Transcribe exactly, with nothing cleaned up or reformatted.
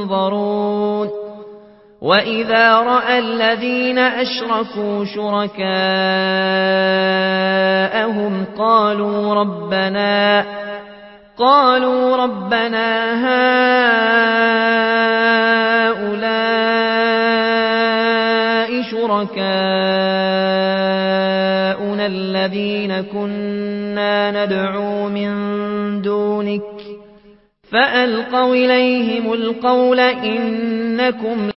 ينظرون وإذا رأى الذين أشركوا شركاءهم قالوا ربنا قالوا ربنا هؤلاء شركاؤنا الذين كنا ندعو من دونك فألقوا إليهم القول إنكم